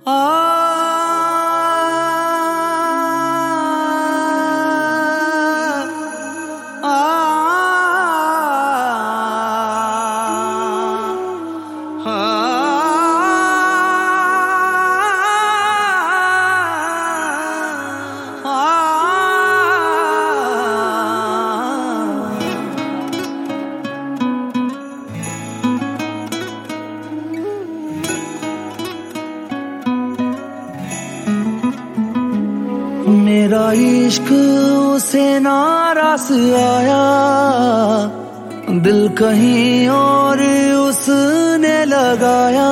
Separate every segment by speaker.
Speaker 1: मेरा इश्क उसे नारास आया, दिल कहीं और उसने लगाया।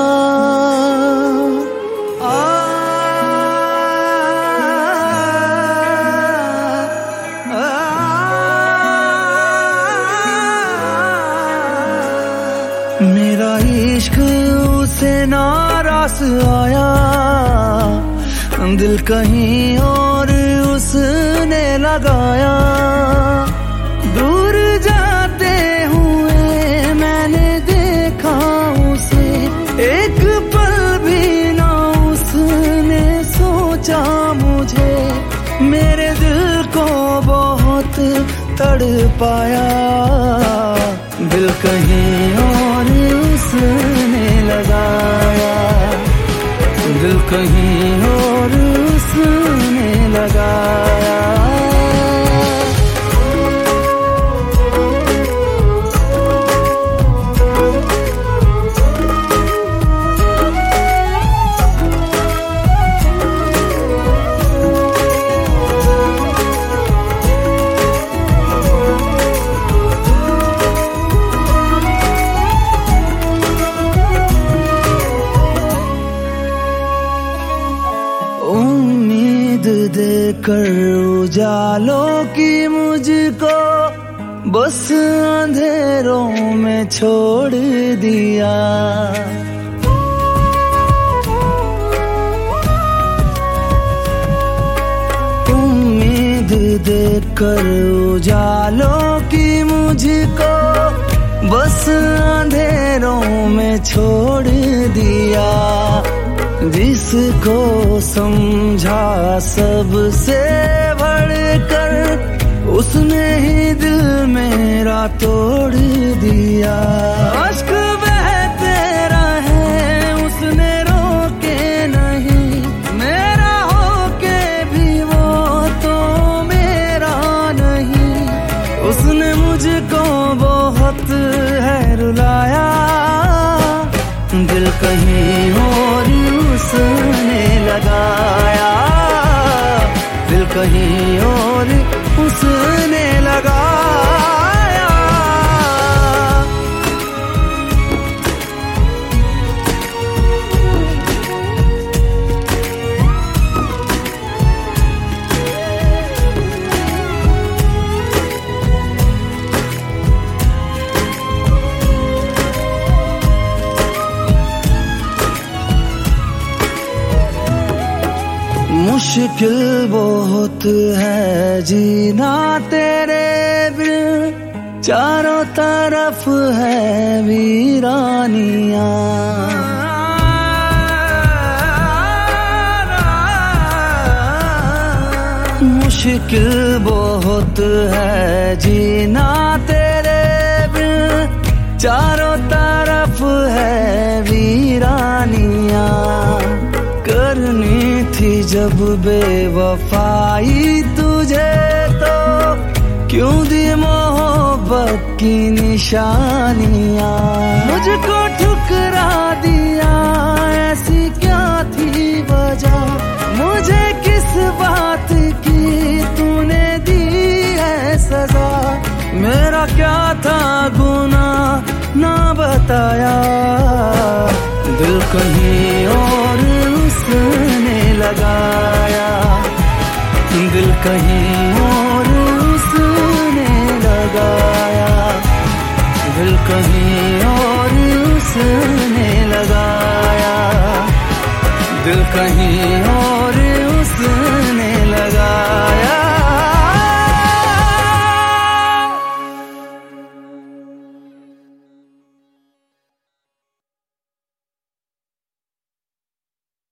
Speaker 1: मेरा इश्क उसे नारास आया, दिल कहीं और उसने लगाया। दूर जाते हुए मैंने देखा उसे, एक पल भी ना उसने सोचा मुझे। मेरे दिल को बहुत तड़पाया, दिल कहीं और उसने लगाया, दिल कहीं और उसने लगाया। उम्मीद देकर उजालों की मुझको बस अंधेरों में छोड़ दिया। उम्मीद देकर उजालों की मुझको बस अंधेरों में छोड़ दिया। जिसको समझा सबसे बढ़कर उसने ही दिल मेरा तोड़ दिया। अश्क बहते रहे उसने रोके नहीं, मेरा होके भी वो तो मेरा नहीं। उसने मुझको बहुत है रुलाया, दिल कहीं और उसने लगाया, दिल कहीं और उसने लगाया। मुश्किल बहुत है जीना तेरे बिन, चारों तरफ है वीरानियां। मुश्किल बहुत है जीना तेरे बिन, चारों तरफ है वीरानियां। करनी थी जब बेवफाई तुझे तो क्यों दी मोहब्बत की निशानियां। मुझको ठुकरा दिया ऐसी क्या थी वजह, मुझे किस बात की तूने दी है सजा। मेरा क्या था गुनाह ना बताया, दिल कहीं और उसने लगाया, दिल कहीं और उसने लगाया, दिल कहीं और उसने लगाया, दिल कहीं